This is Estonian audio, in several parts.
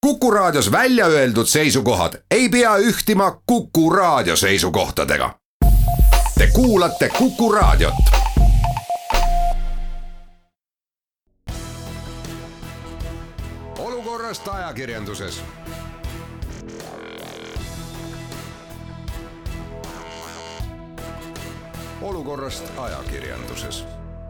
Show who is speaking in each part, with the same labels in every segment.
Speaker 1: Kuku Raadios välja öeldud seisukohad ei pea ühtima Kuku Raadio seisukohtadega. Te kuulate Kuku Raadiot. Olukorrast ajakirjanduses. Olukorrast ajakirjanduses.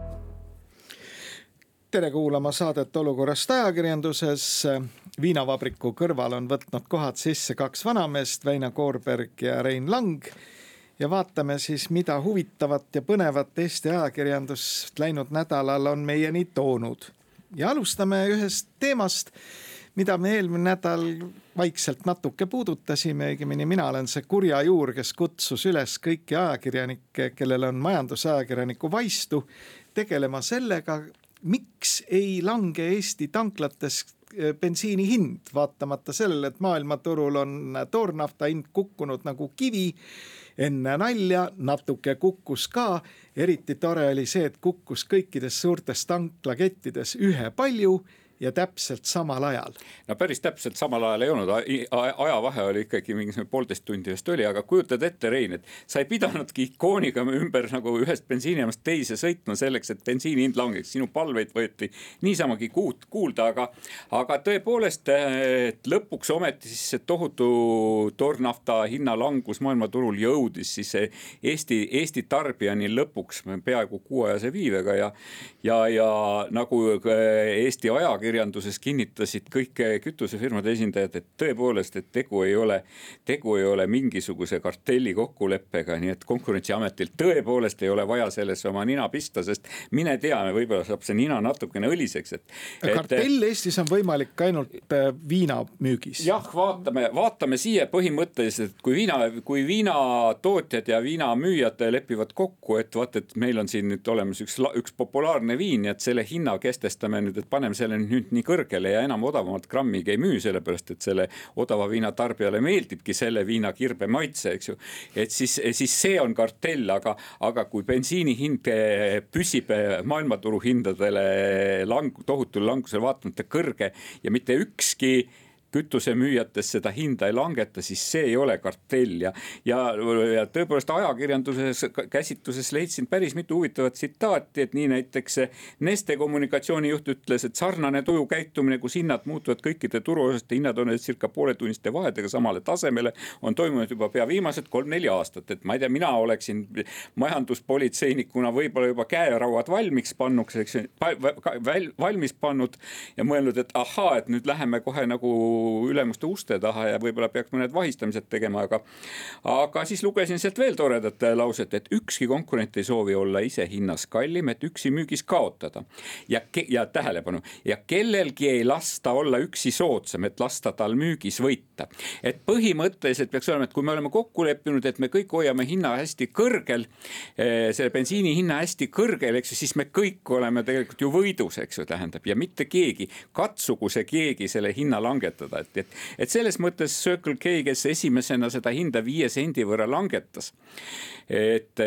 Speaker 2: Tere kuulama saadet Olukorrast ajakirjanduses. Viinavabriku kõrval on võtnud kohad sisse kaks vanameest, Väino Koorberg ja Rein Lang. Ja vaatame siis, mida huvitavat ja põnevat Eesti ajakirjandust läinud nädalal on meieni toonud. Ja alustame ühest teemast, mida me eelmine nädal vaikselt natuke puudutasime. Õigemini mina olen see kurja juur, kes kutsus üles kõiki ajakirjanikke, kellel on majandusajakirjaniku vaistu, tegelema sellega, miks ei lange Eesti tanklates bensiini hind, vaatamata sellele, et maailmaturul on toornafta hind kukkunud nagu kivi. Enne nalja natuke kukkus ka. Eriti tore oli see, et kukkus kõikides suurtes tanklakettides ühepalju ja täpselt samal ajal.
Speaker 3: No päris täpselt samal ajal ei olnud, ajavahe oli ikkagi mingisugune 1,5 tundi vist oli, aga kujutad ette, Rein, et sa ei pidanudki ikooniga ümber nagu ühest bensiinijaamast teise sõitma selleks, et bensiini hind langeks. Sinu palveid võeti niisamagi kuulda, aga tõepoolest, et lõpuks ometi siis see tohutu toornafta hinna langus maailmaturul jõudis siis Eesti tarbijani lõpuks peaaegu kuuajase viivega ja nagu Eesti ajakirjanduses kinnitasid kõik kütusefirmade esindajad, et tõepoolest, et tegu ei ole mingisuguse kartelli kokkuleppega, nii et Konkurentsiametilt tõepoolest ei ole vaja sellesse oma nina pista, sest mine teame, võib-olla saab see nina natukene õliseks.
Speaker 2: Kartell Eestis on võimalik ainult viina müügis.
Speaker 3: Jah, vaatame siia põhimõtteliselt, et kui viinatootjad ja viinamüüjad lepivad kokku, et vaat, et meil on siin nüüd olemas üks populaarne viin ja et selle hinna kestestame nüüd, et paneme selle nüüd nii kõrgele ja enam odavamalt grammigi ei müü, sellepärast et selle odava viina tarbijale meeldibki selle viina kirbe maitse, eks ju. Et siis see on kartell, aga kui bensiini hind püsib maailmaturu hindadele tohutul langusel vaatamata kõrge ja mitte ükski kütusemüüjates seda hinda ei langeta, siis see ei ole kartell ja tõepoolest ajakirjanduses käsitluses leidsin päris mitu huvitavat tsitaati, et nii näiteks Neste kommunikatsioonijuht ütles, et sarnane tuju käitumine, kus hinnad muutuvad kõikide turuosaste hinnad on circa pooletunniste vahedega samale tasemele, on toimunud juba pea viimased 3-4 aastat, et ma ei tea, mina oleksin majanduspolitseinikuna võib-olla juba käerauad valmis pannud ja mõelnud, et ahaa, et nüüd läheme kohe nagu ülemuste uste taha ja võib-olla peaks mõned vahistamised tegema, aga siis lugesin sealt veel toredat lauset, et ükski konkurent ei soovi olla ise hinnas kallim, et üksi müügis kaotada. Ja tähelepanu, ja kellelgi ei lasta olla üksi soodsam, et lasta tal müügis võita. Et põhimõtteliselt peaks olema, et kui me oleme kokku leppinud, et me kõik hoiame hinna hästi kõrgel, selle bensiini hinna hästi kõrgel, eks ju, siis me kõik oleme tegelikult ju võidus, eks ju, tähendab, ja mitte keegi, katsugu see keegi selle hinna langetada. Et selles mõttes Circle K, kes esimesena seda hinda 5 sendi võrra langetas, et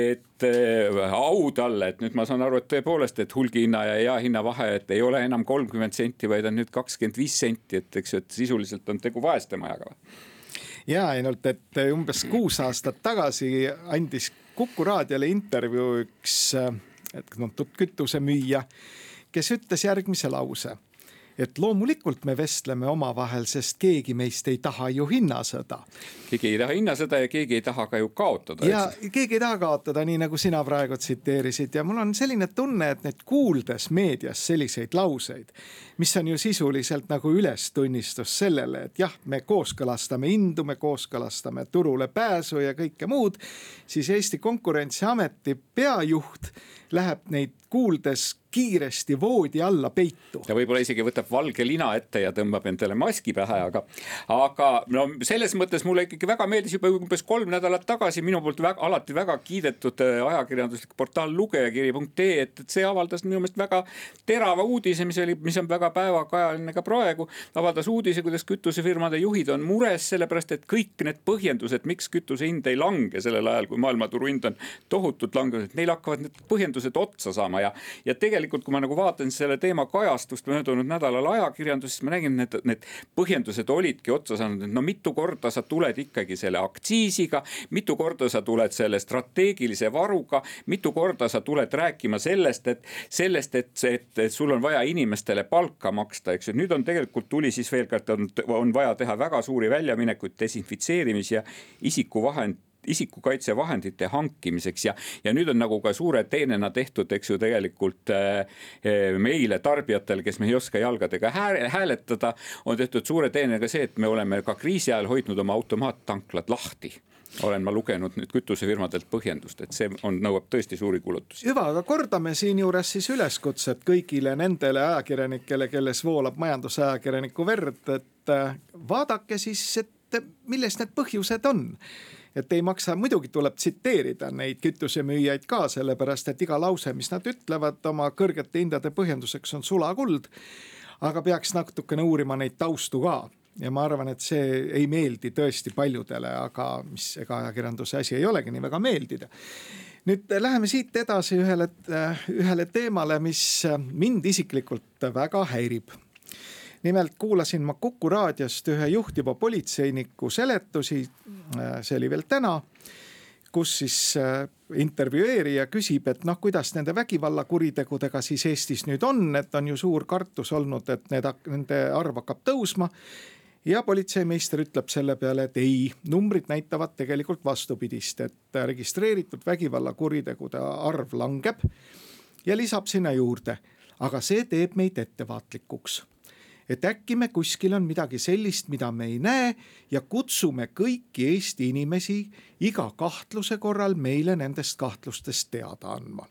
Speaker 3: au talle, et nüüd ma saan aru, et tõepoolest, et hulgihinna ja jaehinna vahe, et ei ole enam 30 senti, vaid on nüüd 25 senti, et eks, et sisuliselt on tegu vaeste majaga.
Speaker 2: Ja ainult, et umbes 6 aastat tagasi andis Kuku Raadiole intervjuu üks kütusemüüja, kes ütles järgmise lause. Et loomulikult me vestleme omavahel, sest keegi meist ei taha ju hinnasõda.
Speaker 3: Keegi ei taha hinnasõda ja keegi ei taha ka ju kaotada.
Speaker 2: Ja keegi ei taha kaotada, nii nagu sina praegu tsiteerisid. Ja mul on selline tunne, et need kuuldes meedias selliseid lauseid, mis on ju sisuliselt nagu ülestunnistus sellele, et jah, me kooskõlastame hindu, me kooskõlastame turule pääsu ja kõike muud, siis Eesti Konkurentsiameti peajuht läheb neid kuuldes kiiresti voodi alla peitu.
Speaker 3: Ja võib-olla isegi võtab valge lina ette ja tõmbab endale maski pähe, aga no selles mõttes mulle ikkagi väga meeldis juba umbes 3 nädalat tagasi minu poolt alati väga kiidetud ajakirjanduslik portaal lugejakiri.ee, et see avaldas minu meelest väga terava uudise, mis on väga päevakajaline ka praegu, avaldas uudise, kuidas kütusefirmade juhid on mures sellepärast, et kõik need põhjendused, miks kütuse hind ei lange sellel ajal, kui maailmaturu hind on tohutult langenud, et neil hakkavad need põhjendused otsa saama ja tegelikult tegelikult, kui ma nagu vaatan selle teema kajastust möödunud nädalal ajakirjanduses, ma nägin, et need põhjendused olidki otsa saanud, et no mitu korda sa tuled ikkagi selle aktsiisiga, mitu korda sa tuled selle strateegilise varuga, mitu korda sa tuled rääkima sellest, et sul on vaja inimestele palka maksta, eks ju. Nüüd on tegelikult tuli siis veel, et on vaja teha väga suuri väljaminekuid desinfitseerimis- ja isikukaitsevahendite hankimiseks ja nüüd on nagu ka suure teenena tehtud, eks ju, tegelikult meile tarbijatel, kes me ei oska jalgadega hääletada, on tehtud suure teenega see, et me oleme ka kriisi ajal hoidnud oma automaattanklad lahti. Olen ma lugenud nüüd kütusefirmadelt põhjendust, et see nõuab tõesti suuri kulutusi.
Speaker 2: Hüva, aga kordame siin juures siis üleskutset kõigile nendele ajakirjanikele, kelles voolab majandusajakirjaniku verd, et vaadake siis, et milles need põhjused on. Et ei maksa, muidugi tuleb tsiteerida neid kütusemüüjaid ka, sellepärast et iga lause, mis nad ütlevad oma kõrgete hindade põhjenduseks on sulakuld, aga peaks natukene uurima neid taustu ka. Ja ma arvan, et see ei meeldi tõesti paljudele, aga ega ajakirjanduse asi ei olegi nii väga meeldida. Nüüd läheme siit edasi ühele teemale, mis mind isiklikult väga häirib. Nimelt kuulasin ma Kuku raadiost ühe juhtiva politseiniku seletusi, see oli veel täna, kus siis intervjueerija küsib, et kuidas nende vägivallakuritegudega siis Eestis nüüd on, et on ju suur kartus olnud, et nende arv hakkab tõusma. Ja politseimeister ütleb selle peale, et ei, numbrid näitavad tegelikult vastupidist, et registreeritud vägivallakuritegude arv langeb ja lisab sinna juurde, aga see teeb meid ettevaatlikuks. Et äkki me kuskil on midagi sellist, mida me ei näe ja kutsume kõiki Eesti inimesi iga kahtluse korral meile nendest kahtlustest teada andma.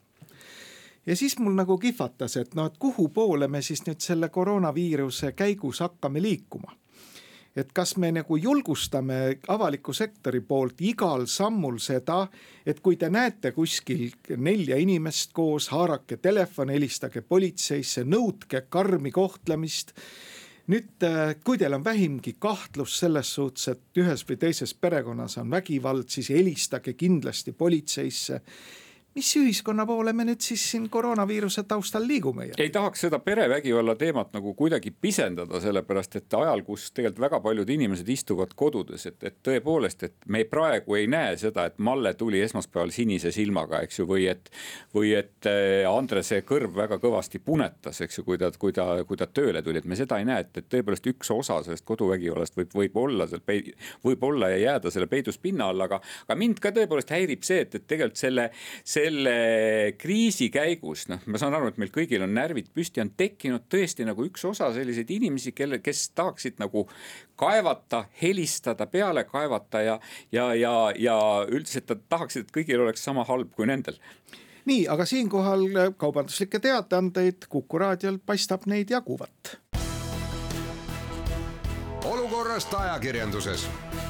Speaker 2: Ja siis mul nagu kihvatas, et kuhu poole me siis nüüd selle koroonaviiruse käigus hakkame liikuma. Et kas me nagu julgustame avaliku sektori poolt igal sammul seda, et kui te näete kuskil 4 inimest koos, haarake telefon, helistage politseisse, nõudke karmi kohtlemist. Nüüd, kui teil on vähimgi kahtlus selles suhtes, et ühes või teises perekonnas on vägivald, siis helistage kindlasti politseisse. Mis ühiskonna poole me nüüd siis siin koroonaviiruse taustal liigume?
Speaker 3: Ei tahaks seda perevägivalla teemat nagu kuidagi pisendada, sellepärast et ajal, kus tegelikult väga paljud inimesed istuvad kodudes, et tõepoolest, et me praegu ei näe seda, et Malle tuli esmaspäeval sinise silmaga, eks ju, või et Andrese kõrv väga kõvasti punetas, eks ju, kui ta tööle tuli, et me seda ei näe, et tõepoolest üks osa sellest koduvägivallast võib olla ja jääda selle peidus pinna alla, aga mind ka tõepoolest häirib see, et tegelikult selle kriisi käigus, ma saan aru, et meil kõigil on närvid püsti, on tekkinud tõesti nagu üks osa selliseid inimesi, kes tahaksid nagu kaevata, helistada, peale kaevata ja üldiselt tahaksid, et kõigil oleks sama halb kui nendel.
Speaker 2: Nii, aga siinkohal kaubanduslikke teateandeid Kuku raadiol paistab neid jaguvat.
Speaker 1: Olukorrast ajakirjanduses.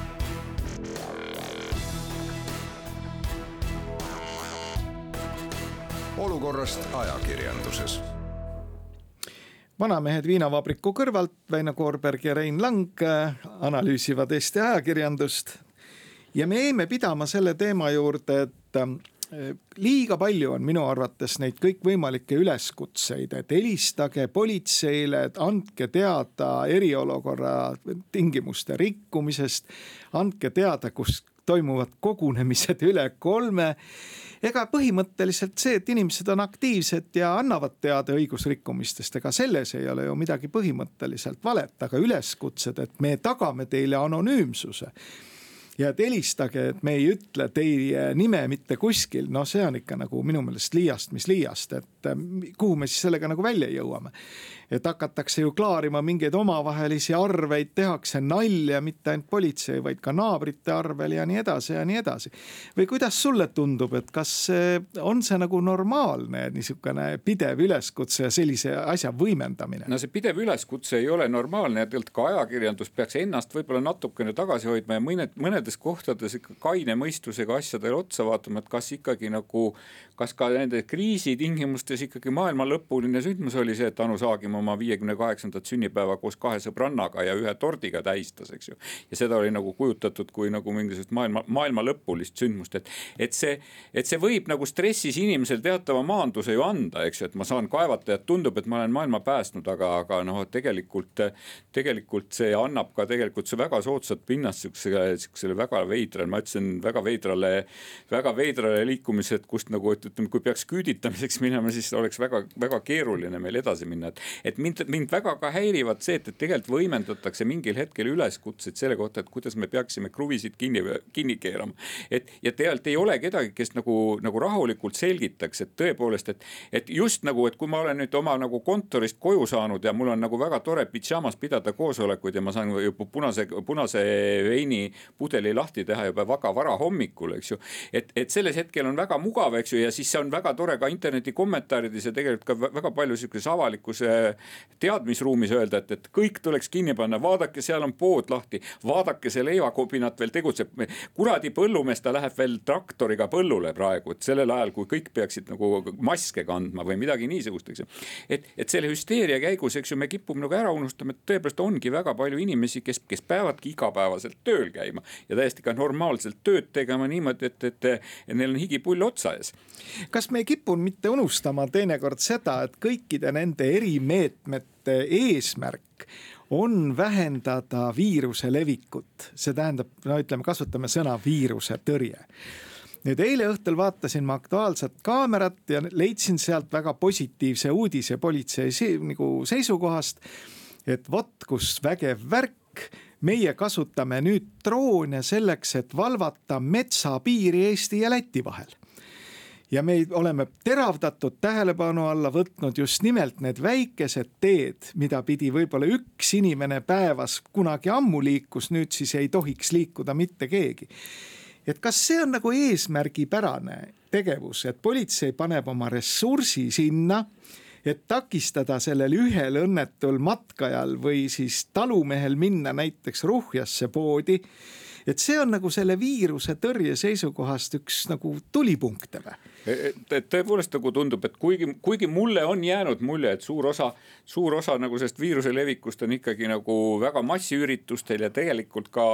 Speaker 1: Olukorrast ajakirjanduses.
Speaker 2: Vanamehed viinavabriku kõrvalt, Väino Koorberg ja Rein Lang analüüsivad Eesti ajakirjandust. Ja me jäime pidama selle teema juurde, et liiga palju on minu arvates neid kõikvõimalikke üleskutseid, et helistage politseile, et andke teada eriolukorra tingimuste rikkumisest, andke teada, kus toimuvad kogunemised üle 3. Ega põhimõtteliselt see, et inimesed on aktiivsed ja annavad teada õigusrikkumistest, ega selles ei ole ju midagi põhimõtteliselt valet, aga üleskutsed, et me tagame teile anonüümsuse ja et helistage, et me ei ütle teie nime mitte kuskil, see on ikka nagu minu meelest liiast, mis liiast, et kuhu me siis sellega nagu välja jõuame. Et hakatakse ju klaarima mingeid omavahelisi arveid, tehakse nalja, mitte ainult politsei, vaid ka naabrite arvel ja nii edasi ja nii edasi. Või kuidas sulle tundub, et kas on see nagu normaalne niisugune pidev üleskutse ja sellise asja võimendamine?
Speaker 3: No see pidev üleskutse ei ole normaalne ja tegelikult ka ajakirjandus peaks ennast võib-olla natukene tagasi hoidma ja mõnedes kohtades ikka kaine mõistusega asjadele otsa vaatama, et kas ikkagi nagu, kas ka nende kriisi tingimustes suhtes ikkagi maailma lõpuline sündmus oli see, et Anu Saagim oma 58. sünnipäeva koos 2 sõbrannaga ja 1 tordiga tähistas, eks ju. Ja seda oli nagu kujutatud kui nagu mingisugust maailma lõpulist sündmust, et see võib nagu stressis inimesel teatava maanduse ju anda, eks ju, et ma saan kaevata ja tundub, et ma olen maailma päästnud, aga noh, tegelikult see annab ka tegelikult see väga soodsat pinnast siuksele väga veidrale, ma ütlesin väga veidrale liikumised, kust nagu, et ütleme, kui peaks küüditamiseks minema, siis oleks väga keeruline meil edasi minna, et mind väga ka häirivad see, et tegelikult võimendatakse mingil hetkel üleskutseid selle kohta, et kuidas me peaksime kruvisid kinni keerama. Ja tegelikult ei ole kedagi, kes nagu rahulikult selgitaks, et tõepoolest, et just nagu, et kui ma olen nüüd oma nagu kontorist koju saanud ja mul on nagu väga tore pidžamas pidada koosolekuid ja ma saan juba punase veini pudeli lahti teha juba väga vara hommikul, eks ju, et selles hetkel on väga mugav, eks ju, ja siis see on väga tore ka interneti kommentaarides ja tegelikult ka väga palju sellises avalikus teadmisruumis öelda, et kõik tuleks kinni panna, vaadake, seal on pood lahti, vaadake, see leivakobinat veel tegutseb, kuradi põllumees, ta läheb veel traktoriga põllule praegu, et sellel ajal, kui kõik peaksid nagu maske kandma või midagi niisugust, eks ju. Et selle hüsteeria käigus, eks ju, me kipume nagu ära unustama, et tõepoolest ongi väga palju inimesi, kes peavadki igapäevaselt tööl käima ja täiesti ka normaalselt tööd tegema niimoodi, et neil on higipull otsa ees.
Speaker 2: Kas me ei kipu mitte unustama teinekord seda, et kõikide nende erimeetmete eesmärk on vähendada viiruse levikut, see tähendab, no ütleme, kasutame sõna viiruse tõrje. Nüüd eile õhtul vaatasin ma Aktuaalset Kaamerat ja leidsin sealt väga positiivse uudise politsei seisukohast, et vot kus vägev värk, meie kasutame nüüd droone selleks, et valvata metsapiiri Eesti ja Läti vahel. Ja me oleme teravdatud tähelepanu alla võtnud just nimelt need väikesed teed, mida pidi võib-olla üks inimene päevas kunagi ammu liikus, nüüd siis ei tohiks liikuda mitte keegi. Et kas see on nagu eesmärgipärane tegevus, et politsei paneb oma ressursi sinna, et takistada sellel ühel õnnetul matkajal või siis talumehel minna näiteks Ruhjasse poodi, et see on nagu selle viiruse tõrje seisukohast üks nagu tulipunkte või?
Speaker 3: Tõepoolest nagu tundub, et kuigi mulle on jäänud mulje, et suur osa nagu sellest viiruse levikust on ikkagi nagu väga massiüritustel ja tegelikult ka,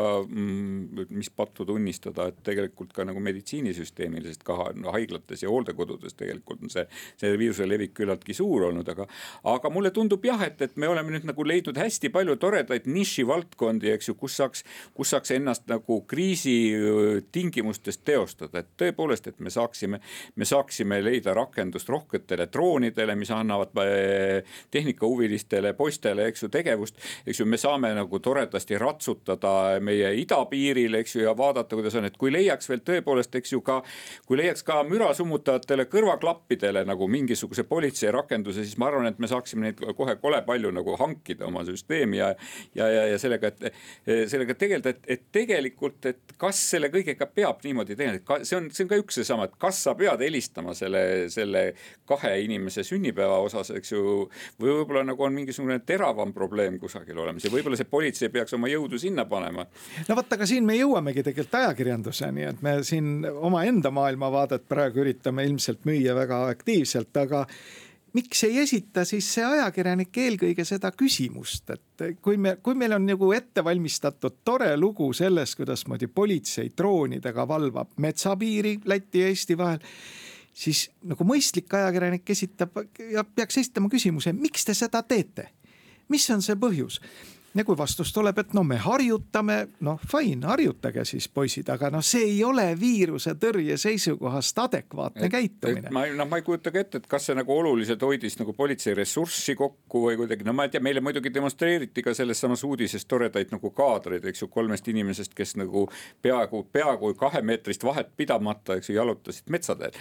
Speaker 3: mis pattu tunnistada, et tegelikult ka nagu meditsiinisüsteemilisest ka haiglates ja hooldekodudes tegelikult on see viiruse levik küllaltki suur olnud, aga mulle tundub jah, et me oleme nüüd nagu leidnud hästi palju toredaid nišivaldkondi, eks ju, kus saaks ennast nagu kriisi tingimustest teostada, et tõepoolest, et me saaksime leida rakendust rohketele droonidele, mis annavad tehnikahuvilistele poistele, eks ju, tegevust, eks ju, me saame nagu toredasti ratsutada meie idapiiril, eks ju, ja vaadata, kuidas on, et kui leiaks veel tõepoolest, eks ju, kui leiaks ka mürasummutajatele kõrvaklappidele nagu mingisuguse politsei rakenduse, siis ma arvan, et me saaksime neid kohe kole palju nagu hankida oma süsteemi ja sellega tegeleda, et tegelikult, et kas selle kõigega peab niimoodi teha, see on ka üks seesama, et kas sa pead helistama selle 2 inimese sünnipäeva osas, eks ju, või võib-olla nagu on mingisugune teravam probleem kusagil olemas ja võib-olla see politsei peaks oma jõudu sinna panema.
Speaker 2: No võtta, aga siin me jõuamegi tegelikult ajakirjanduseni, et me siin oma enda maailmavaadet praegu üritame ilmselt müüa väga aktiivselt, aga miks ei esita siis see ajakirjanik eelkõige seda küsimust, et kui meil on nagu ette valmistatud tore lugu sellest, kuidas moodi politsei droonidega valvab metsapiiri Läti ja Eesti vahel, siis nagu mõistlik ajakirjanik esitab ja peaks esitama küsimuse, miks te seda teete? Mis on see põhjus? Ja kui vastus tuleb, et no me harjutame, no fine, harjutage siis poisid, aga no see ei ole viiruse tõrje seisukohast adekvaatne käitumine.
Speaker 3: Ma ei kujuta ka ette, et kas see nagu oluliselt hoidis nagu politsei ressurssi kokku või kuidagi, no ma ei tea, meile muidugi demonstreeriti ka selles samas uudises toredaid nagu kaadreid, eks ju, 3 inimesest, kes nagu peaaegu 2 meetrist vahet pidamata, eks ju, jalutasid metsadel.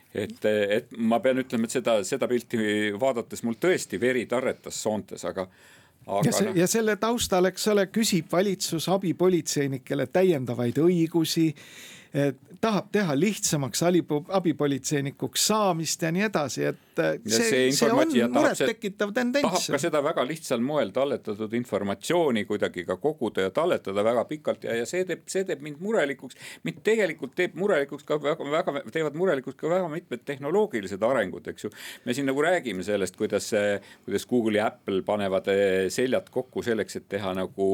Speaker 3: Et ma pean ütlema, et seda pilti vaadates mul tõesti veri tarretas soontes, aga
Speaker 2: ja selle taustal, eks ole, küsib valitsus abipolitseinikele täiendavaid õigusi, tahab teha lihtsamaks abipolitseinikuks saamist ja nii edasi, et see on muret tekitav tendents.
Speaker 3: Tahab ka seda väga lihtsal moel talletatud informatsiooni kuidagi ka koguda ja talletada väga pikalt ja see teeb mind murelikuks. Mind tegelikult teevad murelikuks ka väga mitmed tehnoloogilised arengud, eks ju. Me siin nagu räägime sellest, kuidas Google ja Apple panevad seljad kokku selleks, et teha nagu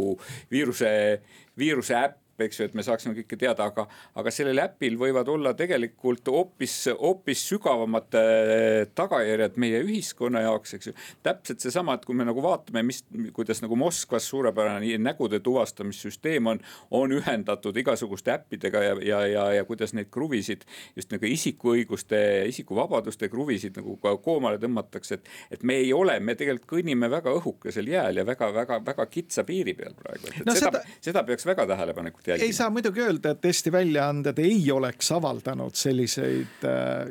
Speaker 3: viiruse äpp, eks ju, et me saaksime kõike teada, aga sellel äpil võivad olla tegelikult hoopis sügavamad tagajärjed meie ühiskonna jaoks, eks ju. Täpselt seesama, et kui me nagu vaatame, kuidas nagu Moskvas suurepärane nägude tuvastamissüsteem on ühendatud igasuguste äppidega ja kuidas neid kruvisid, just nagu isikuõiguste, isikuvabaduste kruvisid nagu koomale tõmmatakse, et me tegelikult kõnnime väga õhukesel jääl ja väga kitsa piiri peal praegu. Seda peaks väga tähelepanelikult jälgima.
Speaker 2: Ei saa muidugi öelda, et Eesti väljaanded ei oleks avaldanud selliseid,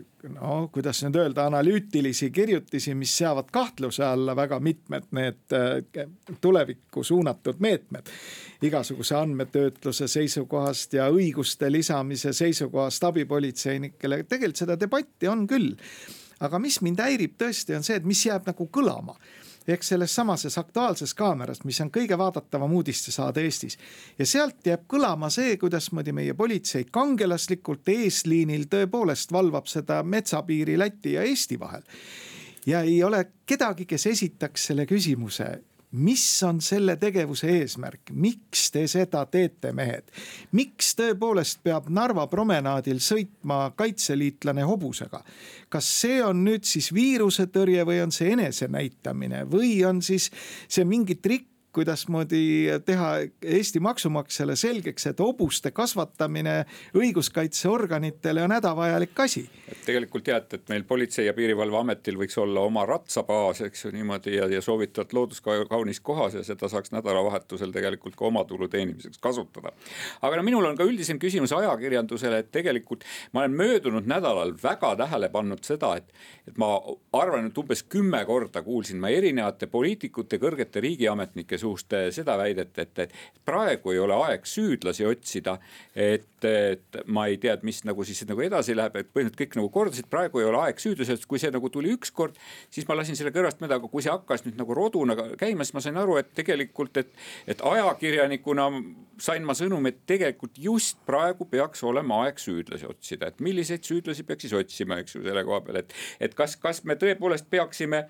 Speaker 2: kuidas nüüd öelda, analüütilisi kirjutisi, mis seavad kahtluse alla väga mitmed need tulevikku suunatud meetmed. Igasuguse andmetöötluse seisukohast ja õiguste lisamise seisukohast abipolitseinikele. Tegelikult seda debatti on küll. Aga mis mind häirib tõesti on see, et mis jääb nagu kõlama. Ehk selles samases Aktuaalses Kaamerast, mis on kõige vaadatavam uudistesaade Eestis. Ja sealt jääb kõlama see, kuidas meie politsei kangelaslikult eesliinil tõepoolest valvab seda metsapiiri Läti ja Eesti vahel. Ja ei ole kedagi, kes esitaks selle küsimuse, mis on selle tegevuse eesmärk, miks te seda teete, mehed? Miks tõepoolest peab Narva promenaadil sõitma kaitseliitlane hobusega? Kas see on nüüd siis viirusetõrje või on see enesenäitamine või on siis see mingi trikk, kuidas moodi teha Eesti maksumaksjale selgeks, et hobuste kasvatamine õiguskaitseorganitele on hädavajalik asi.
Speaker 3: Tegelikult teate, et meil Politsei- ja Piirivalveametil võiks olla oma ratsabaas, eks ju niimoodi ja soovitavat looduskaunis kohas ja seda saaks nädalavahetusel tegelikult ka oma tulu teenimiseks kasutada. Aga minul on ka üldisem küsimus ajakirjandusele, et tegelikult ma olen möödunud nädalal väga tähele pannud seda, et ma arvan, et umbes 10 korda kuulsin ma erinevate poliitikute, kõrgete riigiametnike suust seda väidet, et praegu ei ole aeg süüdlasi otsida, et ma ei tea, mis nagu siis nagu edasi läheb, et põhimõtteliselt kõik nagu kordasid, praegu ei ole aeg süüdlased, kui see nagu tuli üks kord, siis ma lasin selle kõrvast mööda, aga kui see hakkas nüüd nagu roduna käima, siis ma sain aru, et tegelikult, et ajakirjanikuna sain ma sõnumi, et tegelikult just praegu peaks olema aeg süüdlasi otsida, et milliseid süüdlasi peaks siis otsima, eks ju, selle koha peal, et kas me tõepoolest peaksime,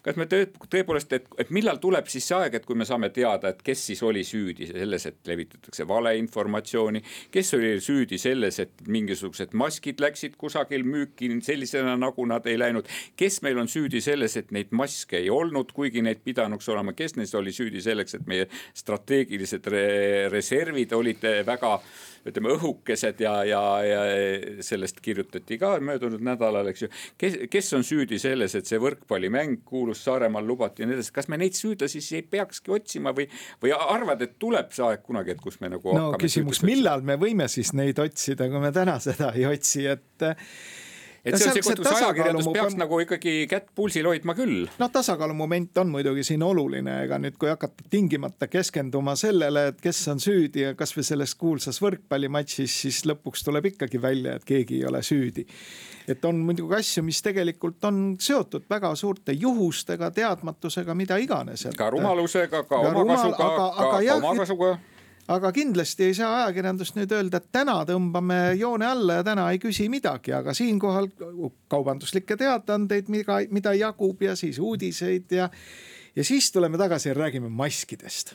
Speaker 3: et millal tuleb siis see aeg, et kui me saame teada, et kes siis oli süüdi selles, et levitatakse valeinformatsiooni, kes oli süüdi selles, et mingisugused maskid läksid kusagil müüki sellisena, nagu nad ei läinud, kes meil on süüdi selles, et neid maske ei olnud, kuigi neid pidanuks olema, kes neist oli süüdi selleks, et meie strateegilised reservid olid väga õhukesed ja sellest kirjutati ka möödunud nädalal, eks ju. Kes on süüdi selles, et see võrkpallimäng kuulus Saaremaal lubati ja nii edasi, kas me neid süüdlasi siis ei peakski otsima või arvad, et tuleb see aeg kunagi, et kus me nagu hakkame
Speaker 2: küsimus, millal me võime siis neid otsida, kui me täna seda ei otsi, et
Speaker 3: see on see koht, kus ajakirjandus peaks nagu ikkagi kätt pulsil hoidma küll.
Speaker 2: Tasakaalumoment on muidugi siin oluline, ega nüüd kui hakata tingimata keskenduma sellele, et kes on süüdi ja kas või selles kuulsas võrkpallimatšis, siis lõpuks tuleb ikkagi välja, et keegi ei ole süüdi. Et on muidugi asju, mis tegelikult on seotud väga suurte juhustega, teadmatusega, mida iganes.
Speaker 3: Ka rumalusega, ka omakasuga.
Speaker 2: Aga kindlasti ei saa ajakirjandust nüüd öelda, et täna tõmbame joone alla ja täna ei küsi midagi, aga siinkohal kaubanduslikke teatandeid, mida jagub ja siis uudiseid ja siis tuleme tagasi ja räägime maskidest.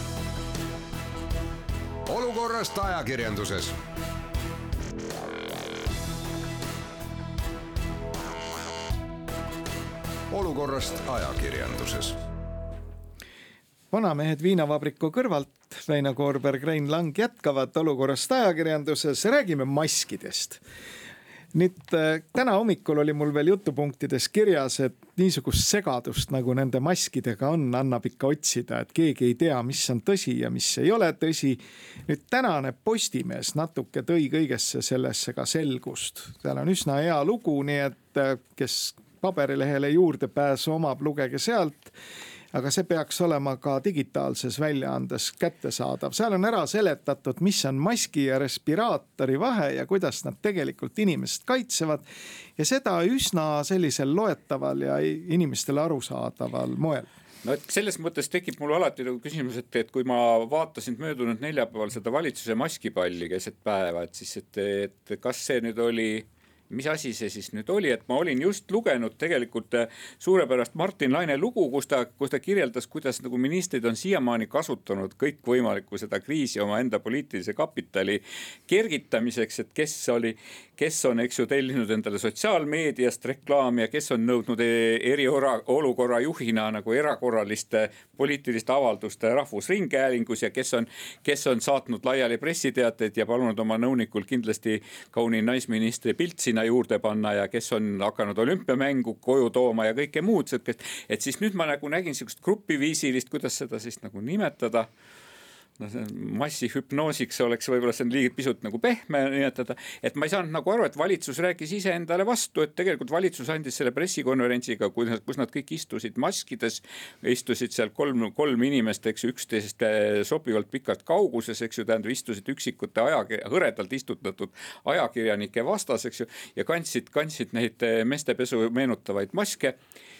Speaker 1: Olukorrast ajakirjanduses. Olukorrast ajakirjanduses.
Speaker 2: Vanamehed viinavabriku kõrvalt, Väino Koorberg, Rein Lang jätkavad olukorrast ajakirjanduses, räägime maskidest. Nüüd täna hommikul oli mul veel jutupunktides kirjas, et niisugust segadust nagu nende maskidega on, annab ikka otsida, et keegi ei tea, mis on tõsi ja mis ei ole tõsi. Nüüd tänane Postimees natuke tõi kõigesse sellesse ka selgust. Seal on üsna hea lugu, nii et kes paberilehele juurdepääsu omab, lugege sealt. aga see peaks olema ka digitaalses väljaandes kättesaadav. Seal on ära seletatud, mis on maski ja respiraatori vahe ja kuidas nad tegelikult inimest kaitsevad ja seda üsna sellisel loetaval ja inimestele arusaadaval moel.
Speaker 3: No et selles mõttes tekib mul alati küsimus, et kui ma vaatasin möödunud neljapäeval seda valitsuse maskipalli keset päeva, et siis, et kas see nüüd oli, mis asi see siis nüüd oli, et ma olin just lugenud tegelikult suurepärast Martin Laine lugu, kus ta kirjeldas, kuidas nagu ministrid on siiamaani kasutanud kõikvõimalikku seda kriisi oma enda poliitilise kapitali kergitamiseks, et kes on, eks ju, tellinud endale sotsiaalmeediast reklaami ja kes on nõudnud eriolukorra juhina nagu erakorraliste poliitiliste avalduste rahvusringhäälingus ja kes on saatnud laiali pressiteateid ja palunud oma nõunikul kindlasti kauni naisministri pilt sinna juurde panna ja kes on hakanud olümpiamängu koju tooma ja kõike muud. Et siis nüüd ma nagu nägin sellist grupiviisilist, kuidas seda siis nagu nimetada. No, massihüpnoosiks oleks võib-olla see on liiga pisut nagu pehme nimetada, et ma ei saanud nagu aru, et valitsus rääkis ise endale vastu, et tegelikult valitsus andis selle pressikonverentsiga, kus nad kõik istusid maskides, istusid seal kolm inimest, eks ju, üksteisest sobivalt pikalt kauguses, eks ju, tähendab, istusid üksikute hõredalt istutatud ajakirjanike vastas, eks ju, ja kandsid neid meestepesu meenutavaid maske.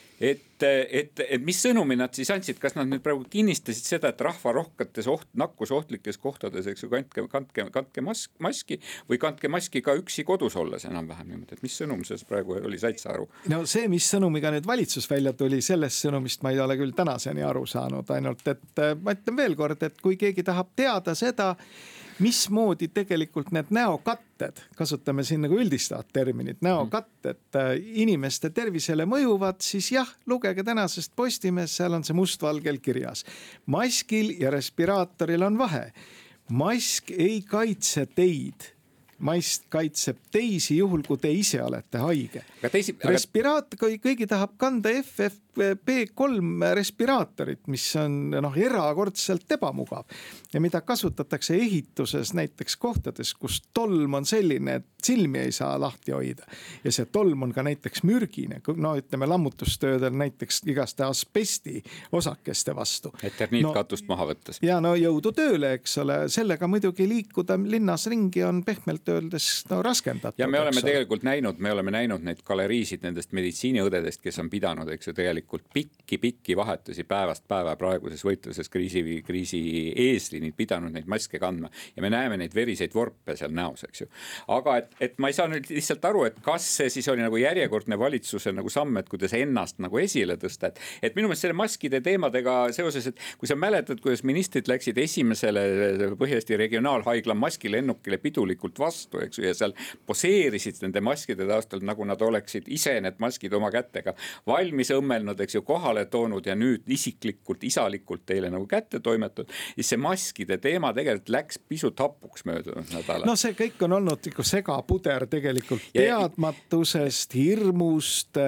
Speaker 3: Et mis sõnumi nad siis andsid, kas nad nüüd praegu kinnistasid seda, et rahvarohkates nakkusohtlikes kohtades, eks ju, kandke maski või kandke maski ka üksi kodus olles enam-vähem niimoodi, et mis sõnum see praegu oli, said sa aru?
Speaker 2: No see, mis sõnumiga nüüd valitsus välja tuli, sellest sõnumist ma ei ole küll tänaseni aru saanud, ainult et ma ütlen veel kord, et kui keegi tahab teada seda, mismoodi tegelikult need näokatted, kasutame siin nagu üldistavat terminit, näokatted inimeste tervisele mõjuvad, siis jah, lugege tänasest Postimees, seal on see mustvalgel kirjas. Maskil ja respiraatoril on vahe. Mask ei kaitse teid. Mask kaitseb teisi juhul, kui te ise olete haige. Respiraator, kõigi tahab kanda FFP3 respiraatorit, mis on erakordselt ebamugav ja mida kasutatakse ehituses näiteks kohtades, kus tolm on selline, et silmi ei saa lahti hoida. Ja see tolm on ka näiteks mürgine, ütleme lammutustöödel näiteks igaste asbesti osakeste vastu.
Speaker 3: Et terniitkatust maha võttes.
Speaker 2: Ja jõudu tööle, eks ole, sellega muidugi liikuda linnas ringi on pehmelt öeldes raskendatud.
Speaker 3: Ja me oleme tegelikult näinud neid galeriisid nendest meditsiiniõdedest, kes on pidanud, eks ju, tegelikult pikki vahetusi päevast päeva praeguses võitluses kriisi eesliinid pidanud neid maske kandma ja me näeme neid veriseid vorpe seal näos, eks ju. Aga et ma ei saa nüüd lihtsalt aru, et kas see siis oli nagu järjekordne valitsuse nagu samm, et kuidas ennast nagu esile tõsta, et minu meelest selle maskide teemadega seoses, et kui sa mäletad, kuidas ministrid läksid esimesele Põhja-Eesti regionaalhaigla maskilennukile pidulikult vastu, eks ju, ja seal poseerisid nende maskide taustal, nagu nad oleksid ise need maskid oma kätega valmis õmmelnud, eks ju, kohale toonud ja nüüd isiklikult, isalikult teile nagu kätte toimetud, siis see maskide teema tegelikult läks pisut hapuks möödunud nädala.
Speaker 2: No see kõik on olnud segapuder tegelikult teadmatusest, hirmust,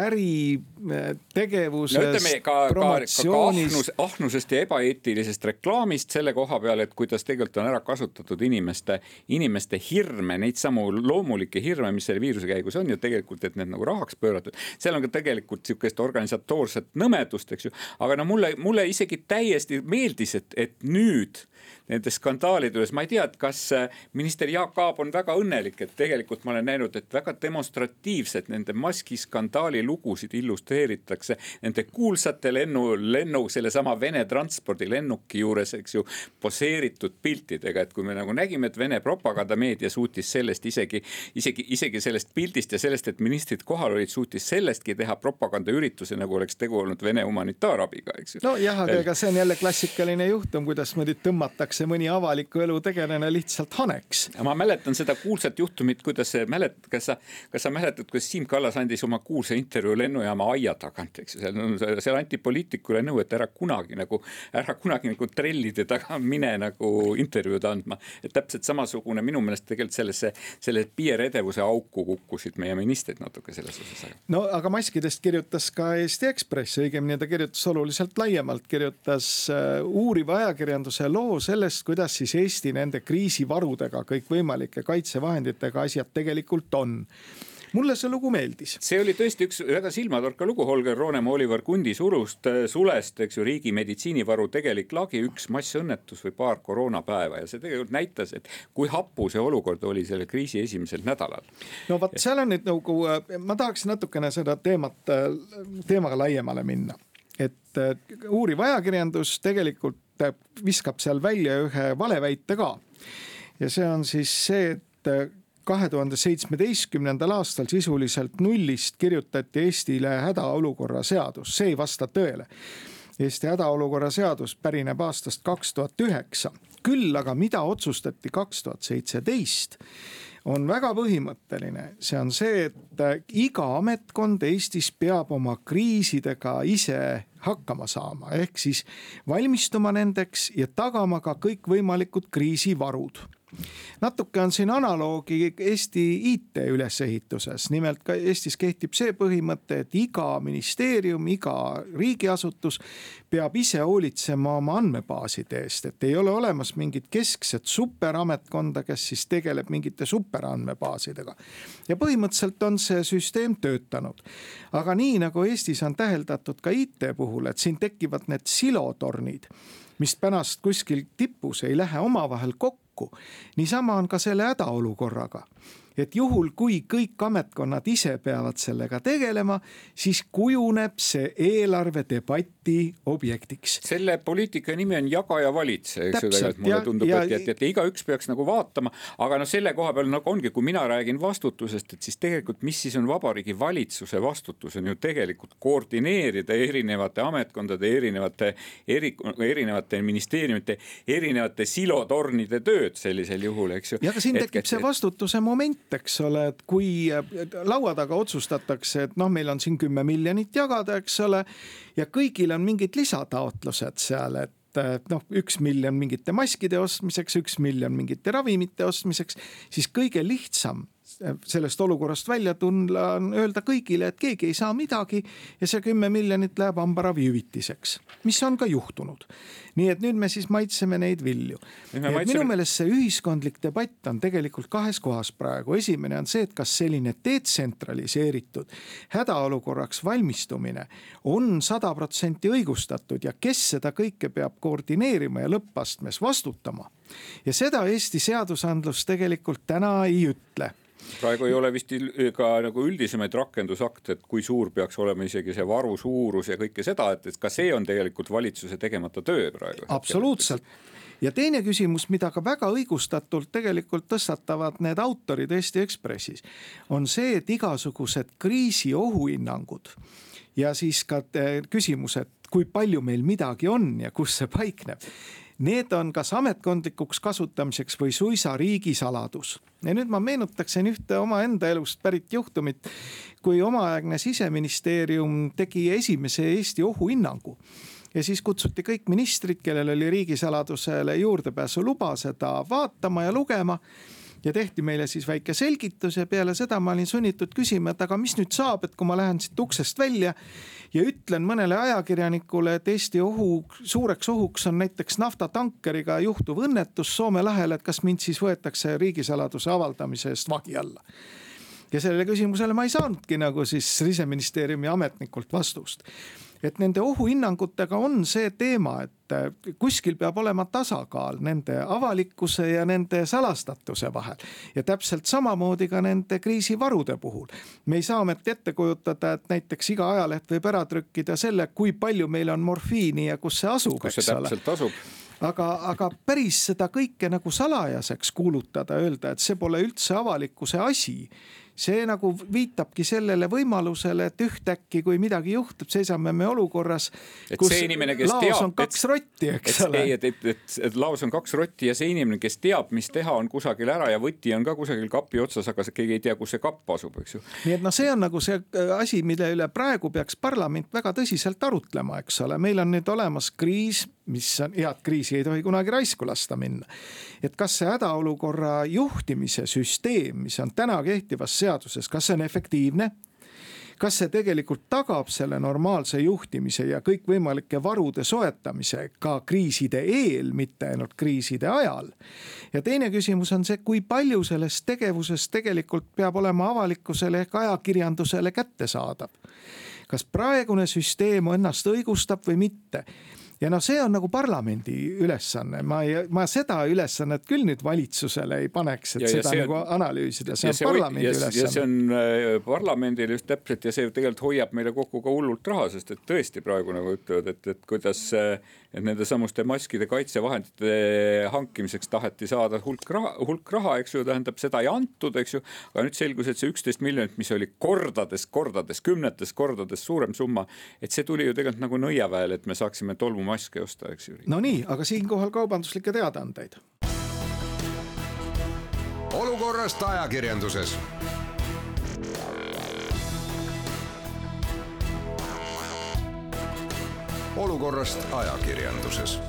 Speaker 2: äritegevusest, promotsioonist.
Speaker 3: Ka ahnusest ja ebaeetilisest reklaamist selle koha peal, et kuidas tegelikult on ära kasutatud inimeste hirme, neid samu loomulikke hirme, mis selle viiruse käigus on ju tegelikult, et need nagu rahaks pööratud. Seal on ka tegelikult sihukest organisatoorset nõmedust, eks ju. Aga mulle isegi täiesti meeldis, et nüüd nende skandaalide üles, ma ei tea, et kas minister Jaak Aab on väga õnnelik, et tegelikult ma olen näinud, et väga demonstratiivselt nende maskiskandaali lugusid illustreeritakse nende kuulsate lennu sellesama Vene transpordilennuki juures, eks ju, poseeritud piltidega, et kui me nagu nägime, et Vene propagandameedia suutis sellest isegi sellest pildist ja sellest, et ministrid kohal olid, suutis sellestki teha propagandaürituse, nagu oleks tegu olnud Vene humanitaarabiga, eks ju.
Speaker 2: No jah, aga see on jälle klassikaline juhtum, kuidas tõmmatakse mõni avaliku elu tegelane lihtsalt haneks.
Speaker 3: Ma mäletan seda kuulsat juhtumit, kuidas kas sa mäletad, kuidas Siim Kallas andis oma kuulsa intervjuu lennujaama aia tagant, eks ju, seal anti poliitikule nõu, et ära kunagi nagu trellide taga mine nagu intervjuud andma. Et täpselt samasugune minu meelest tegelikult selle piiredevuse auku kukkusid meie ministrid natuke selles osas.
Speaker 2: No aga maskidest kirjutas ka Eesti Ekspress, õigemini ta kirjutas oluliselt laiemalt, kirjutas uuriva ajakirjanduse loo sellest, kuidas siis Eesti nende kriisivarudega, kõik võimalike kaitsevahenditega asjad tegelikult on. mulle see lugu meeldis.
Speaker 3: See oli tõesti üks väga silmatorka lugu Holger Roonemaa, Oliver Kundi sulest, eks ju, riigi meditsiinivaru tegelik lagi, üks massõnnetus või paar koroonapäeva ja see tegelikult näitas, et kui hapu see olukord oli selle kriisi esimesel nädalal.
Speaker 2: No vaat seal on nüüd nagu, ma tahaks natukene seda teemaga laiemale minna, et uuriv ajakirjandus tegelikult viskab seal välja ühe valeväite ka. Ja see on siis see, et 2017. aastal sisuliselt nullist kirjutati Eestile hädaolukorra seadus. See ei vasta tõele. Eesti hädaolukorra seadus pärineb aastast 2009. Küll aga mida otsustati 2017 on väga põhimõtteline. See on see, et iga ametkond Eestis peab oma kriisidega ise hakkama saama. Ehk siis valmistuma nendeks ja tagama ka kõikvõimalikud kriisivarud. Natuke on siin analoogi Eesti IT ülesehituses. Nimelt ka Eestis kehtib see põhimõte, et iga ministeerium, iga riigiasutus peab ise hoolitsema oma andmebaaside eest. Et ei ole olemas mingit keskset superametkonda, kes siis tegeleb mingite superandmebaasidega. Ja põhimõtteliselt on see süsteem töötanud. Aga nii nagu Eestis on täheldatud ka IT puhul, et siin tekivad need silotornid, mis pärast kuskil tipus ei lähe omavahel kokku. Niisama on ka selle hädaolukorraga. Et juhul, kui kõik ametkonnad ise peavad sellega tegelema, siis kujuneb see eelarve debati objektiks.
Speaker 3: Selle poliitika nimi on jaga ja valitse, eks ju, tegelikult mulle tundub, et igaüks peaks nagu vaatama, aga no selle koha peal nagu ongi, kui mina räägin vastutusest, et siis tegelikult, mis siis on Vabariigi Valitsuse vastutus, on ju tegelikult koordineerida erinevate ametkondade, erinevate ministeeriumite, erinevate silotornide tööd sellisel juhul, eks ju.
Speaker 2: Ja siin tekib see vastutuse moment, eks ole, et kui laua taga otsustatakse, et meil on siin 10 miljonit jagada, eks ole, ja kõigil on mingid lisataotlused seal, et 1 miljon mingite maskide ostmiseks, 1 miljon mingite ravimite ostmiseks, siis kõige lihtsam sellest olukorrast välja tulla on öelda kõigile, et keegi ei saa midagi ja see 10 miljonit läheb hambaravihüvitiseks, mis on ka juhtunud. Nii et nüüd me siis maitseme neid vilju. Minu meelest see ühiskondlik debatt on tegelikult kahes kohas praegu. Esimene on see, et kas selline detsentraliseeritud hädaolukorraks valmistumine on 100% õigustatud ja kes seda kõike peab koordineerima ja lõppastmes vastutama. Ja seda Eesti seadusandlus tegelikult täna ei ütle.
Speaker 3: Praegu ei ole vist ka nagu üldisemaid rakendusakte, et kui suur peaks olema isegi see varu suurus ja kõike seda, et ka see on tegelikult valitsuse tegemata töö praegu.
Speaker 2: Absoluutselt. Ja teine küsimus, mida ka väga õigustatult tegelikult tõstatavad need autorid Eesti Ekspressis, on see, et igasugused kriisi ohuhinnangud ja siis ka küsimus, et kui palju meil midagi on ja kus see paikneb. Need on kas ametkondlikuks kasutamiseks või suisa riigisaladus. Ja nüüd ma meenutaksin ühte oma enda elust pärit juhtumit, kui omaaegne Siseministeerium tegi esimese Eesti ohuhinnangu. Ja siis kutsuti kõik ministrid, kellel oli riigisaladusele juurdepääsu luba, seda vaatama ja lugema. Ja tehti meile siis väike selgitus ja peale seda ma olin sunnitud küsima, et aga mis nüüd saab, et kui ma lähen siit uksest välja ja ütlen mõnele ajakirjanikule, et Eesti suureks ohuks on näiteks naftatankeriga juhtuv õnnetus Soome lahel, et kas mind siis võetakse riigisaladuse avaldamise eest vahi alla. Ja sellele küsimusele ma ei saanudki nagu siis Siseministeeriumi ametnikult vastust. Et nende ohuhinnangutega on see teema, et kuskil peab olema tasakaal nende avalikkuse ja nende salastatuse vahel. Ja täpselt samamoodi ka nende kriisivarude puhul. Me ei saa ette kujutada, et näiteks iga ajaleht võib ära trükkida selle, kui palju meil on morfiini ja kus see asub.
Speaker 3: Kus see täpselt asub.
Speaker 2: Aga päris seda kõike nagu salajaseks kuulutada, öelda, et see pole üldse avalikkuse asi. See nagu viitabki sellele võimalusele, et ühtäkki, kui midagi juhtub, seisame me olukorras, kus laos on 2 rotti, eks ole.
Speaker 3: Et laos on 2 rotti ja see inimene, kes teab, mis teha, on kusagil ära ja võti on ka kusagil kapi otsas, aga keegi ei tea, kus see kapp asub, eks ju.
Speaker 2: Nii et see on nagu see asi, mille üle praegu peaks parlament väga tõsiselt arutlema, eks ole. Meil on nüüd olemas kriis, mis on head kriisi ei tohi kunagi raisku lasta minna. Et kas see hädaolukorra juhtimise süsteem, mis on täna kehtivas seaduses, kas see on efektiivne? kas see tegelikult tagab selle normaalse juhtimise ja kõikvõimalike varude soetamise ka kriiside eel, mitte ainult kriiside ajal. Ja teine küsimus on see, kui palju sellest tegevusest tegelikult peab olema avalikkusele ehk ajakirjandusele kättesaadav. Kas praegune süsteem ennast õigustab või mitte? Ja see on nagu parlamendi ülesanne. Ma seda ülesannet küll nüüd valitsusele ei paneks, et seda nagu analüüsida. See on parlamendi ülesanne.
Speaker 3: Ja see on parlamendil just täpselt ja see tegelikult hoiab meile kokku ka hullult raha, sest et tõesti praegu nagu ütlevad, et kuidas nende samuste maskide kaitsevahendite hankimiseks taheti saada hulk raha, eks ju, tähendab seda ei antud, eks ju, aga nüüd selgus, et see 11 miljonit, mis oli kordades, kümnetes kordades suurem summa, et see tuli ju tegelikult nagu nõiaväel, et me saaksime tolmumaske osta, eks ju.
Speaker 2: No nii, aga siinkohal kaubanduslikke teadaandeid.
Speaker 1: Olukorrast ajakirjanduses. Olukorrast ajakirjanduses.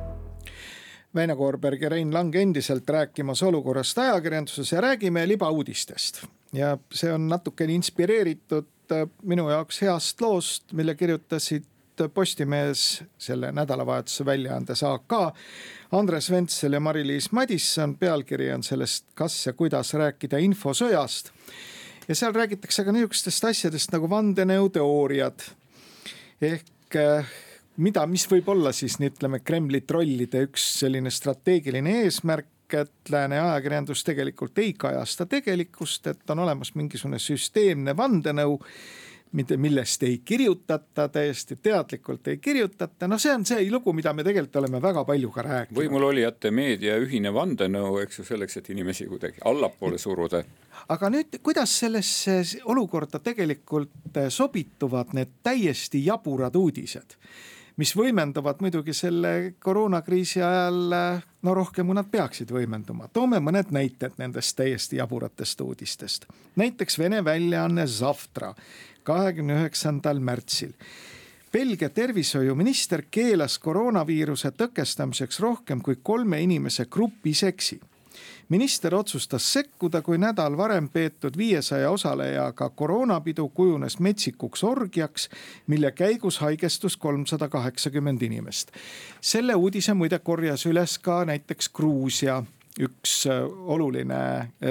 Speaker 2: Väino Koorberg ja Rein Lang endiselt rääkimas olukorrast ajakirjanduses ja räägime libauudistest. Ja see on natukene inspireeritud minu jaoks heast loost, mille kirjutasid Postimees selle nädalavahetuse väljaandes AK Andres Ventsel ja Mari-Liis Madisson. Pealkiri on sellest, kas ja kuidas rääkida infosõjast. Ja seal räägitakse ka niisugustest asjadest nagu vandenõuteooriad ehk mis võib olla siis, ütleme, Kremli trollide üks selline strateegiline eesmärk, et lääne ajakirjandus tegelikult ei kajasta tegelikkust, et on olemas mingisugune süsteemne vandenõu, millest ei kirjutata, täiesti teadlikult ei kirjutata. No see on see lugu, mida me tegelikult oleme väga palju ka rääkinud.
Speaker 3: Võimul olijate meedia ühine vandenõu, eks ju, selleks, et inimesi kuidagi allapoole suruda.
Speaker 2: Aga nüüd, kuidas sellesse olukorda tegelikult sobituvad need täiesti jaburad uudised, mis võimendavad muidugi selle koroonakriisi ajal rohkem, kui nad peaksid võimenduma. Toome mõned näited nendest täiesti jaburatest uudistest. Näiteks Vene väljaanne Zavtra 29. märtsil. Belgia tervishoiuminister keelas koroonaviiruse tõkestamiseks rohkem kui 3 inimese grupi seksi. Minister otsustas sekkuda, kui nädal varem peetud 500 osalejaga koroonapidu kujunes metsikuks orgiaks, mille käigus haigestus 380 inimest. Selle uudise muide korjas üles ka näiteks Gruusia üks oluline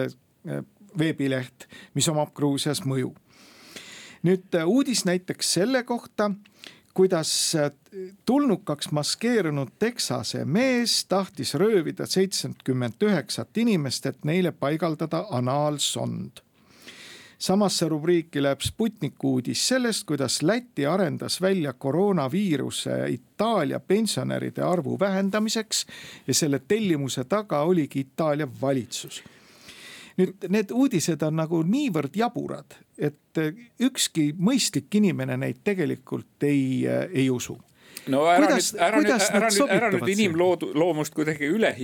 Speaker 2: veebileht, mis omab Gruusias mõju. Nüüd uudis näiteks selle kohta, kuidas tulnukaks maskeerunud Texase mees tahtis röövida 79 inimest, et neile paigaldada anaalsond. Samasse rubriiki läheb Sputniku uudis sellest, kuidas Läti arendas välja koroonaviiruse Itaalia pensionäride arvu vähendamiseks ja selle tellimuse taga oligi Itaalia valitsus. Nüüd, need uudised on nagu niivõrd jaburad, et ükski mõistlik inimene neid tegelikult ei usu.
Speaker 3: No ära nüüd inimloomust kuidagi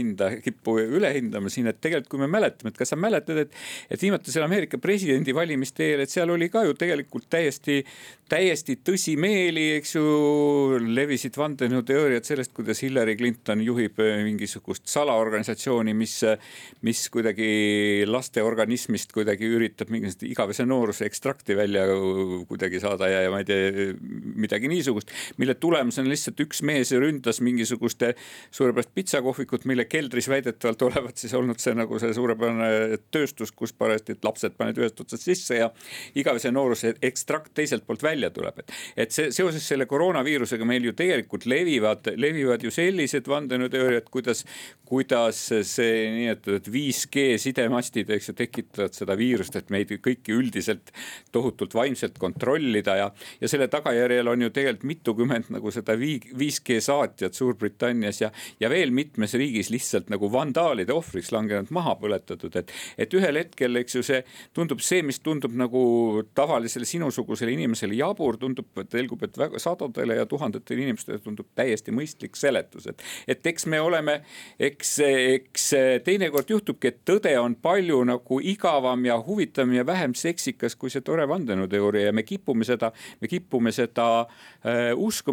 Speaker 3: ülehindama siin, et tegelikult kui me mäletame, et kas sa mäletad, et viimati seal Ameerika presidendi valimiste eel, et seal oli ka ju tegelikult täiesti tõsimeeli, eks ju, levisid vandenõuteooriad sellest, kuidas Hillary Clinton juhib mingisugust salaorganisatsiooni, mis kuidagi laste organismist kuidagi üritab mingisugust igavese nooruse ekstrakti välja kuidagi saada ja ma ei tea, midagi niisugust, mille tulemus on lihtsalt üks mees ründas mingisuguste suurepärast pitsakohvikut, mille keldris väidetavalt olevat siis olnud see nagu see suurepärane tööstus, kus parajasti lapsed paned ühest otsast sisse ja igavese nooruse ekstrakt teiselt poolt välja tuleb. Et seoses selle koroonaviirusega meil ju tegelikult levivad ju sellised vandenõuteooriad, kuidas see nii, et 5G sidemastid, eks ju, tekitavad seda viirust, et meid kõiki üldiselt tohutult vaimselt kontrollida ja selle tagajärjel on ju tegelikult mitukümmend nagu seda 5G saatjad Suurbritannias ja veel mitmes riigis lihtsalt nagu vandaalide ohvriks langenud maha põletatud, et ühel hetkel, eks ju, see, mis tundub nagu tavalisele sinusugusele inimesele jabur, telgub, et väga sadadele ja tuhandetele inimestele tundub täiesti mõistlik seletus, et eks me oleme, eks teinekord juhtubki, et tõde on palju nagu igavam ja huvitavam ja vähem seksikas kui see tore vandenõuteooria ja me kipume seda uskuma just selle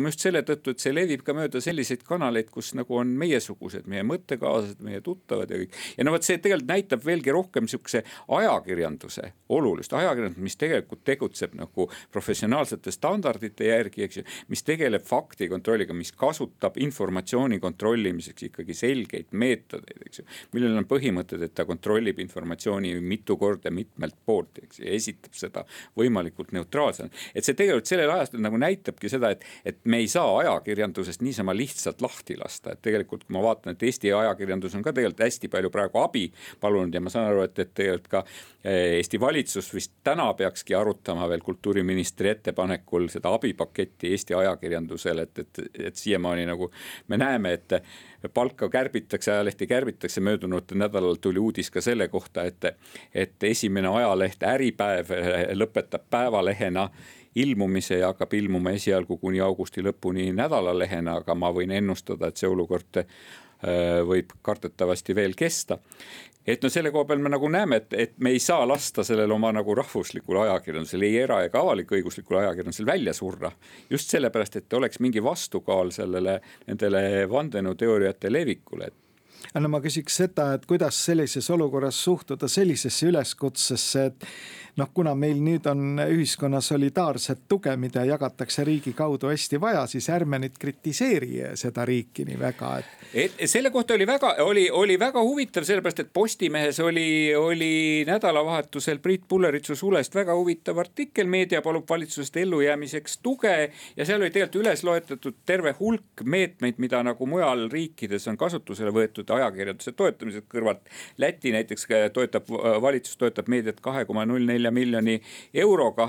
Speaker 3: selle tõttu, et see levib ka mööda selliseid kanaleid, kus nagu on meiesugused, meie mõttekaaslased, meie tuttavad ja kõik. Ja no vot see tegelikult näitab veelgi rohkem niisuguse ajakirjanduse olulist, ajakirjandus, mis tegelikult tegutseb nagu professionaalsete standardite järgi, eks ju, mis tegeleb faktikontrolliga, mis kasutab informatsiooni kontrollimiseks ikkagi selgeid meetodeid, eks ju, millel on põhimõtted, et ta kontrollib informatsiooni mitu korda mitmelt poolt, eks ju, ja esitab seda võimalikult neutraalselt. Et see tegelikult sellel ajastul nagu näitabki seda, et me ei saa ajakirjandusest niisama lihtsalt lahti lasta, et tegelikult kui ma vaatan, et Eesti ajakirjandus on ka tegelikult hästi palju praegu abi palunud ja ma saan aru, et tegelikult ka Eesti valitsus vist täna peakski arutama veel kultuuriministri ettepanekul seda abipaketti Eesti ajakirjandusele, et siiamaani nagu me näeme, et palka kärbitakse, ajalehti kärbitakse, möödunud nädalal tuli uudis ka selle kohta, et esimene ajaleht Äripäev lõpetab päevalehena ilmumise ja hakkab ilmuma esialgu kuni augusti lõpuni nädalalehena, aga ma võin ennustada, et see olukord võib kartetavasti veel kesta. Et no selle koha peal me nagu näeme, et me ei saa lasta sellel oma nagu rahvuslikul ajakirjandusel, ei era- ega avalik-õiguslikul ajakirjandusel välja surra. Just sellepärast, et oleks mingi vastukaal sellele nendele vandenõuteooriate levikule.
Speaker 2: No ma küsiks seda, et kuidas sellises olukorras suhtuda sellisesse üleskutsesse, et kuna meil nüüd on ühiskonna solidaarset tuge, mida jagatakse riigi kaudu hästi vaja, siis ärme nüüd kritiseeri seda riiki nii väga.
Speaker 3: Selle kohta oli väga huvitav, sellepärast, et Postimehes oli nädalavahetusel Priit Pulleritsu Sulest väga huvitav artikkel, meedia palub valitsusest ellujäämiseks tuge ja seal oli tegelikult üles loetletud terve hulk meetmeid, mida nagu mujal riikides on kasutusele võetud ajakirjanduse toetamised kõrvalt. Läti näiteks valitsus toetab meediat 2,04 miljoni euroga.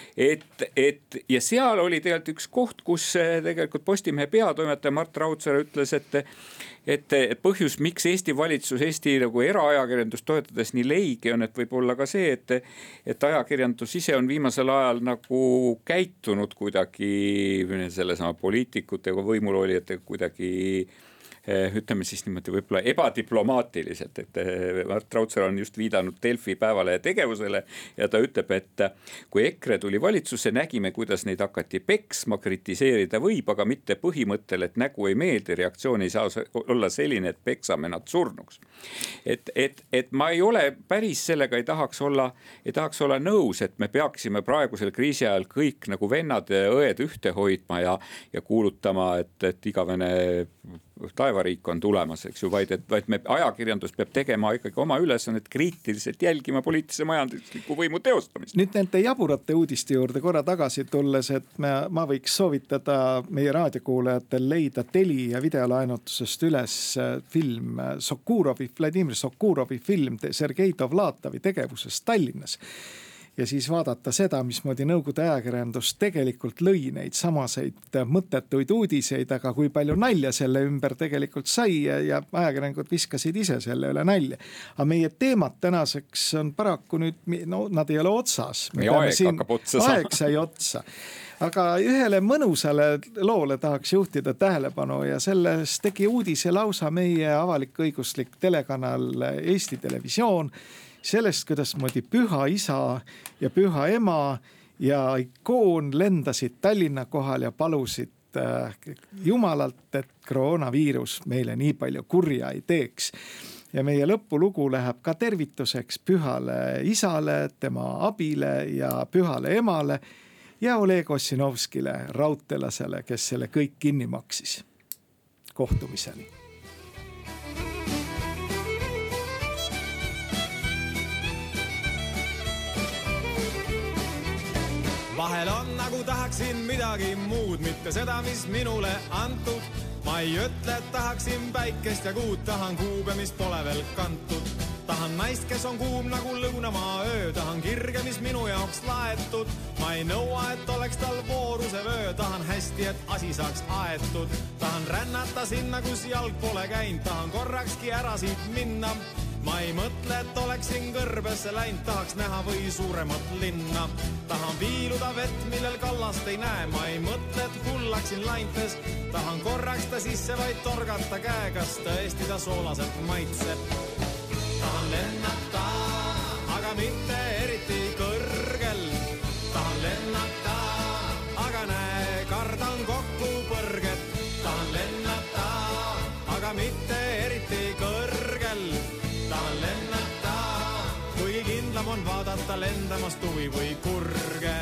Speaker 3: Ja seal oli tegelikult üks koht, kus tegelikult Postimehe peatoimetaja Mart Raudsaare ütles, et põhjus, miks Eesti valitsus, Eesti nagu eraajakirjandust toetades nii leigi on, et võib olla ka see, et ajakirjandus ise on viimasel ajal nagu käitunud kuidagi sellesama poliitikute ja võimulolijatega kuidagi ütleme siis niimoodi võib-olla ebadiplomaatiliselt, et Mart Raudsaar on just viidanud Delfi Päevalehe tegevusele ja ta ütleb, et kui EKRE tuli valitsusse, nägime, kuidas neid hakati peksma, kritiseerida võib, aga mitte põhimõttel, et nägu ei meeldi, reaktsioon ei saa olla selline, et peksame nad surnuks. Et ma ei ole päris sellega, ei tahaks olla nõus, et me peaksime praegusel kriisi ajal kõik nagu vennad ja õed ühte hoidma ja kuulutama, et igavene taevariik on tulemas, eks ju, vaid me ajakirjandus peab tegema ikkagi oma ülesannet kriitiliselt jälgima poliitilise majandusliku võimu teostamist.
Speaker 2: Nüüd nende jaburate uudiste juurde korra tagasi tulles, et ma võiks soovitada meie raadiokuulajatel leida teli- ja videolaenutusest üles film Vladimir Sokurovi film Sergei Dovlatovi tegevusest Tallinnas. Ja siis vaadata seda, mismoodi Nõukogude ajakirjandus tegelikult lõi neid samaseid mõttetuid uudiseid, aga kui palju nalja selle ümber tegelikult sai ja ajakirjanikud viskasid ise selle üle nalja. Aga meie teemad tänaseks on paraku nüüd, nad ei ole otsas. Aeg sai otsa. Aga ühele mõnusale loole tahaks juhtida tähelepanu ja selles tegi uudise lausa meie avalik-õiguslik telekanal Eesti Televisioon, sellest, kuidas moodi Püha Isa ja Püha Ema ja ikoon lendasid Tallinna kohal ja palusid Jumalalt, et koroonaviirus meile nii palju kurja ei teeks. Ja meie lõpulugu läheb ka tervituseks Pühale Isale, tema abile ja Pühale Emale ja Oleg Ossinovskile, raudteelasele, kes selle kõik kinni maksis. Kohtumiseni.
Speaker 4: Vahel on nagu tahaksin midagi muud, mitte seda, mis minule antud. Ma ei ütle, et tahaksin päikest ja kuud, tahan kuube, mis pole veel kantud. Tahan naist, kes on kuum nagu lõunamaa öö, tahan kirge, mis minu jaoks laetud. Ma ei nõua, et oleks tal vooruse vöö, tahan hästi, et asi saaks aetud. Tahan rännata sinna, kus jalg pole käinud, tahan korrakski ära siit minna. Ma ei mõtle, et oleksin kõrbesse läinud, tahaks näha või suuremat linna. Tahan viiluda vett, millel kallast ei näe, ma ei mõtle, et hullaksin laintes. Tahan korraks ta sisse vaid torgata käe, kas tõesti ta soolaselt maitseb. Tahan lennata, aga mitte eriti kõrgel. Tahan lennata, aga näe, kardan kokku põrgel. vaadata lendamas tuvi või kurge.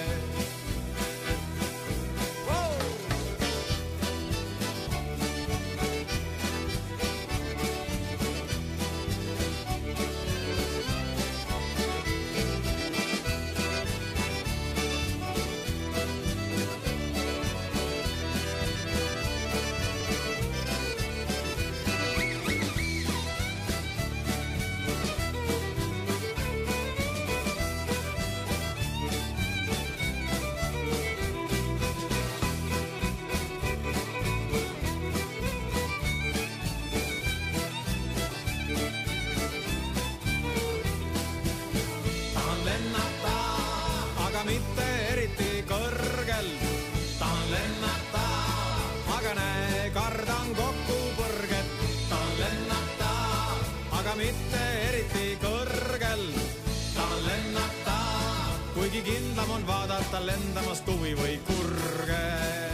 Speaker 4: Mitte eriti kõrgel, tahan lennata, aga näe, kardan kokku põrget. Tahan lennata, aga mitte eriti kõrgel, tahan lennata, kuigi kindlam on vaadata lendamas tuvi või kurge.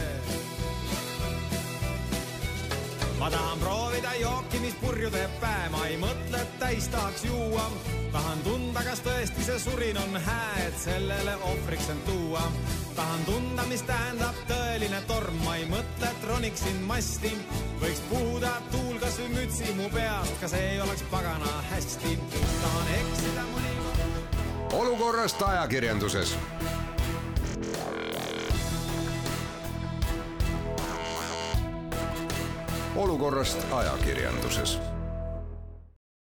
Speaker 4: Ma tahan proovida jooki, mis purju teeb päe, ma ei mõtle, et täis tahaks juua. Tahan tunda, kas tõesti see surin on hää, et sellele ohvriks end tuua. Tahan tunda, mis tähendab tõeline torm, ma ei mõtle, et roniksin masti. Võiks puhuda tuul kas või mütsi mu peast, kas ei oleks pagana hästi. Tahan eksida mõni...
Speaker 1: Olukorrast ajakirjanduses. Olukorrast ajakirjanduses.